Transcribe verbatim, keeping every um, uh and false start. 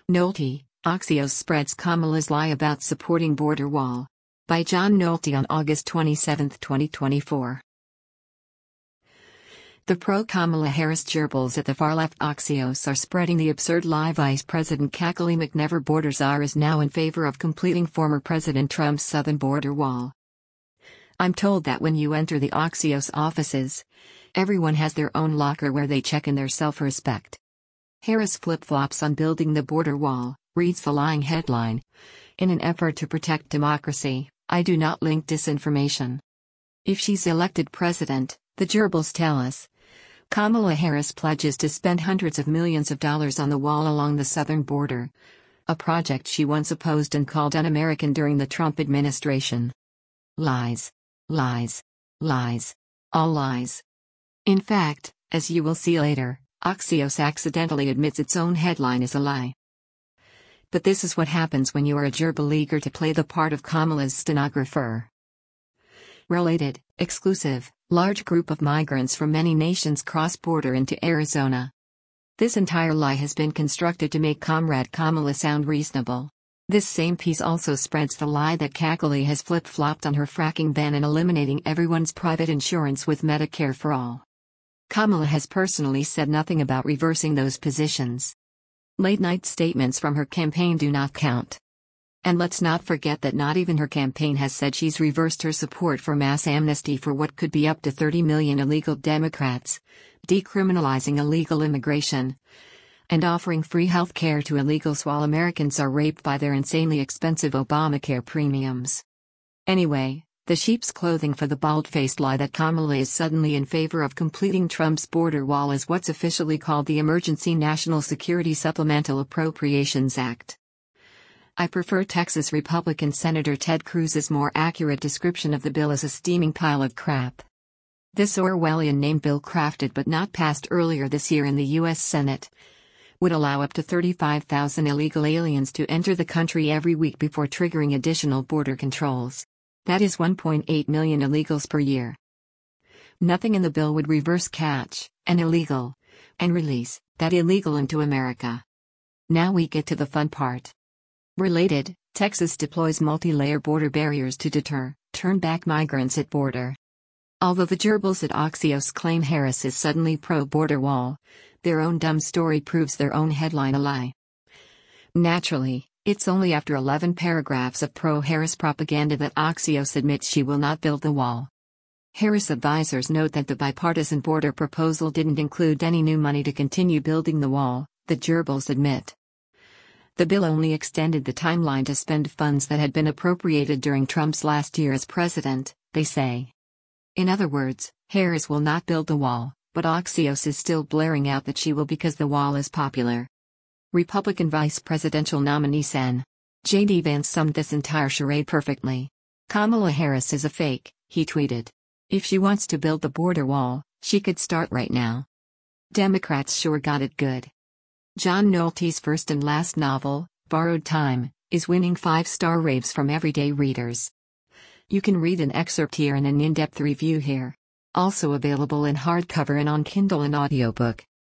Nolte, Axios spreads Kamala's lie about supporting border wall. By John Nolte on August twenty-seventh, twenty twenty-four. The pro-Kamala Harris gerbils at the far-left Axios are spreading the absurd lie Vice President Kayleigh McEvers border czar is now in favor of completing former President Trump's southern border wall. I'm told that when you enter the Axios offices, everyone has their own locker where they check in their self-respect. Harris flip-flops on building the border wall, reads the lying headline. In an effort to protect democracy, I do not link disinformation. If she's elected president, the gerbils tell us, Kamala Harris pledges to spend hundreds of millions of dollars on the wall along the southern border, a project she once opposed and called un-American during the Trump administration. Lies. Lies. Lies. All lies. In fact, as you will see later, Axios accidentally admits its own headline is a lie. But this is what happens when you are a gerbil eager to play the part of Kamala's stenographer. Related, exclusive, large group of migrants from many nations cross border into Arizona. This entire lie has been constructed to make Comrade Kamala sound reasonable. This same piece also spreads the lie that Kayleigh has flip-flopped on her fracking ban and eliminating everyone's private insurance with Medicare for all. Kamala has personally said nothing about reversing those positions. Late-night statements from her campaign do not count. And let's not forget that not even her campaign has said she's reversed her support for mass amnesty for what could be up to thirty million illegal Democrats, decriminalizing illegal immigration, and offering free health care to illegals while Americans are raped by their insanely expensive Obamacare premiums. Anyway, the sheep's clothing for the bald-faced lie that Kamala is suddenly in favor of completing Trump's border wall is what's officially called the Emergency National Security Supplemental Appropriations Act. I prefer Texas Republican Senator Ted Cruz's more accurate description of the bill as a steaming pile of crap. This Orwellian name bill, crafted but not passed earlier this year in the U S Senate, would allow up to thirty-five thousand illegal aliens to enter the country every week before triggering additional border controls. That is one point eight million illegals per year. Nothing in the bill would reverse catch an illegal and release that illegal into America. Now we get to the fun part. Related, Texas deploys multi-layer border barriers to deter, turn back migrants at border. Although the gerbils at Axios claim Harris is suddenly pro-border wall, their own dumb story proves their own headline a lie. Naturally, it's only after eleven paragraphs of pro-Harris propaganda that Axios admits she will not build the wall. Harris advisors note that the bipartisan border proposal didn't include any new money to continue building the wall, the gerbils admit. The bill only extended the timeline to spend funds that had been appropriated during Trump's last year as president, they say. In other words, Harris will not build the wall, but Axios is still blaring out that she will because the wall is popular. Republican vice presidential nominee Sen. J D Vance summed this entire charade perfectly. Kamala Harris is a fake, he tweeted. If she wants to build the border wall, she could start right now. Democrats sure got it good. John Nolte's first and last novel, Borrowed Time, is winning five-star raves from everyday readers. You can read an excerpt here and an in-depth review here. Also available in hardcover and on Kindle and audiobook.